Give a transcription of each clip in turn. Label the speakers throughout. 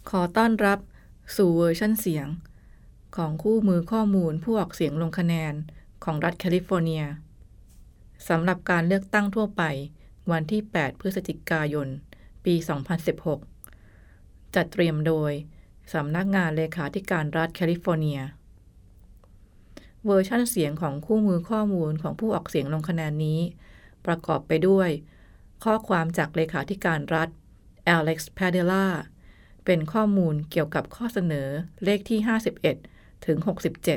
Speaker 1: ขอต้อนรับสู่เวอร์ชันเสียงของคู่มือข้อมูลผู้ออกเสียงลงคะแนนของรัฐแคลิฟอร์เนียสำหรับการเลือกตั้งทั่วไปวันที่ 8 พฤศจิกายน ปี 2016 จัดเตรียมโดยสำนักงานเลขาธิการรัฐแคลิฟอร์เนียเวอร์ชันเสียงของคู่มือข้อมูลของผู้ออกเสียงลงคะแนนนี้ประกอบไปด้วยข้อความจากเลขาธิการรัฐอเล็กซ์ พาเดล่าเป็นข้อมูลเกี่ยวกับข้อเสนอเลขที่ 51 ถึง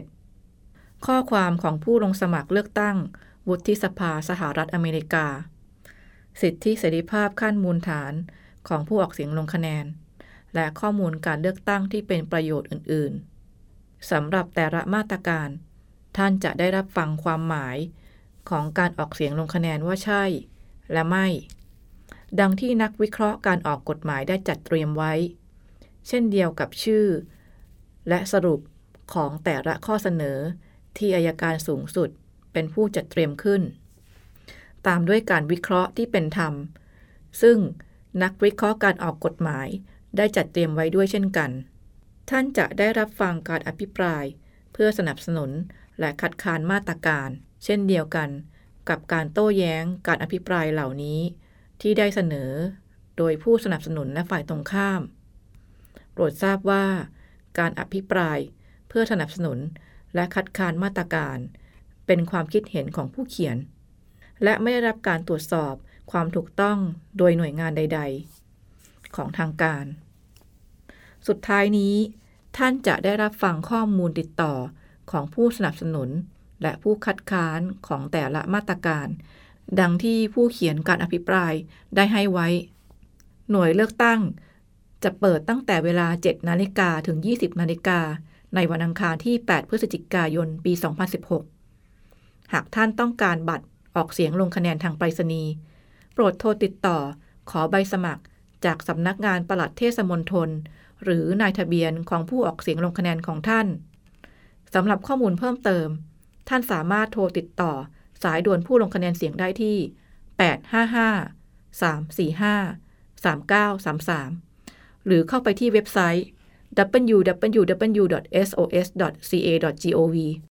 Speaker 1: 67 ข้อความของผู้ลงสมัครเลือกตั้งวุฒิสภาสหรัฐอเมริกาสิทธิเสรีภาพขั้นมูลฐานของผู้ออกเสียงลงคะแนนและข้อมูลการเลือกตั้งที่เป็นประโยชน์อื่นๆสำหรับแต่ละมาตรการท่านจะได้รับฟังความหมายของการออกเสียงลงคะแนนว่าใช่และไม่ดังที่นักวิเคราะห์การออกกฎหมายได้จัดเตรียมไว้เช่นเดียวกับชื่อและสรุปของแต่ละข้อเสนอที่อัยการสูงสุดเป็นผู้จัดเตรียมขึ้นตามด้วยการวิเคราะห์ที่เป็นธรรมซึ่งนักวิเคราะห์การออกกฎหมายได้จัดเตรียมไว้ด้วยเช่นกันท่านจะได้รับฟังการอภิปรายเพื่อสนับสนุนและคัดค้านมาตรการเช่นเดียวกันกับการโต้แย้งการอภิปรายเหล่านี้ที่ได้เสนอโดยผู้สนับสนุนและฝ่ายตรงข้ามโปรดทราบว่าการอภิปรายเพื่อสนับสนุนและคัดค้านมาตรการเป็นความคิดเห็นของผู้เขียนและไม่ได้รับการตรวจสอบความถูกต้องโดยหน่วยงานใดๆของทางการสุดท้ายนี้ท่านจะได้รับฟังข้อมูลติดต่อของผู้สนับสนุนและผู้คัดค้านของแต่ละมาตรการดังที่ผู้เขียนการอภิปรายได้ให้ไว้หน่วยเลือกตั้งจะเปิดตั้งแต่เวลา 7:00 น. ถึง 20:00 น. ในวันอังคารที่ 8 พฤศจิกายน ปี 2016 หากท่านต้องการบัตรออกเสียงลงคะแนนทางไปรษณีย์โปรดโทรติดต่อขอใบสมัครจากสำนักงานปลัดเทศมณฑลหรือนายทะเบียนของผู้ออกเสียงลงคะแนนของท่านสำหรับข้อมูลเพิ่มเติมท่านสามารถโทรติดต่อสายด่วนผู้ลงคะแนนเสียงได้ที่ 855-345-3933 หรือเข้าไปที่เว็บไซต์ www.sos.ca.gov